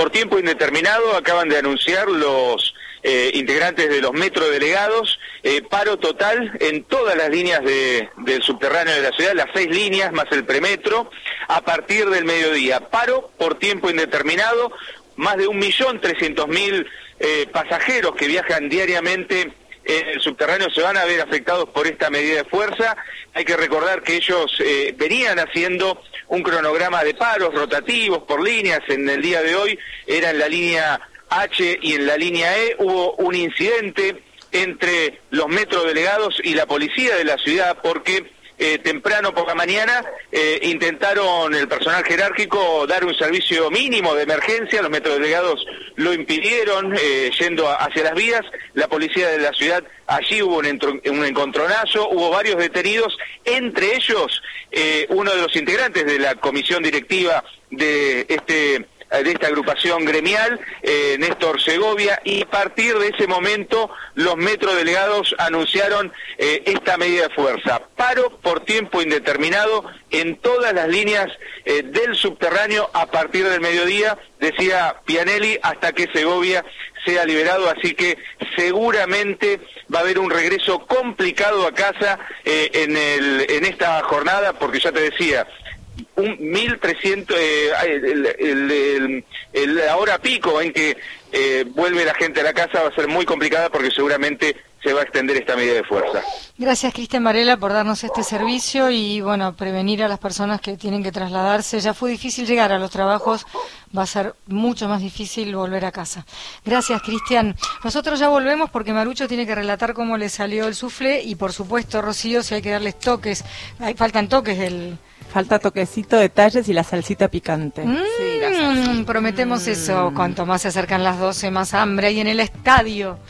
por tiempo indeterminado acaban de anunciar los integrantes de los metrodelegados, paro total en todas las líneas del subterráneo de la ciudad, las 6 líneas más el premetro, a partir del mediodía. Paro por tiempo indeterminado, más de 1.300.000 pasajeros que viajan diariamente en el subterráneo se van a ver afectados por esta medida de fuerza. Hay que recordar que ellos venían haciendo un cronograma de paros rotativos por líneas. En el día de hoy era en la línea H y en la línea E. Hubo un incidente entre los metrodelegados y la policía de la ciudad porque temprano por la mañana intentaron el personal jerárquico dar un servicio mínimo de emergencia. Los metrodelegados lo impidieron yendo hacia las vías. La policía de la ciudad, allí hubo un encontronazo, hubo varios detenidos, entre ellos uno de los integrantes de la comisión directiva de esta agrupación gremial, Néstor Segovia, y a partir de ese momento los metrodelegados anunciaron esta medida de fuerza. Paro por tiempo indeterminado en todas las líneas del subterráneo a partir del mediodía, decía Pianelli, hasta que Segovia sea liberado, así que seguramente va a haber un regreso complicado a casa en esta jornada, porque ya te decía, 1.300, la hora pico en que vuelve la gente a la casa va a ser muy complicada porque seguramente se va a extender esta medida de fuerza. Gracias, Cristian Varela, por darnos este servicio y, bueno, prevenir a las personas que tienen que trasladarse. Ya fue difícil llegar a los trabajos, va a ser mucho más difícil volver a casa. Gracias, Cristian. Nosotros ya volvemos porque Marucho tiene que relatar cómo le salió el soufflé y, por supuesto, Rocío, si hay que darles toques. Faltan toques del... Falta toquecito, detalles y la salsita picante. Sí, prometemos eso. Cuanto más se acercan las 12, más hambre hay en el estadio.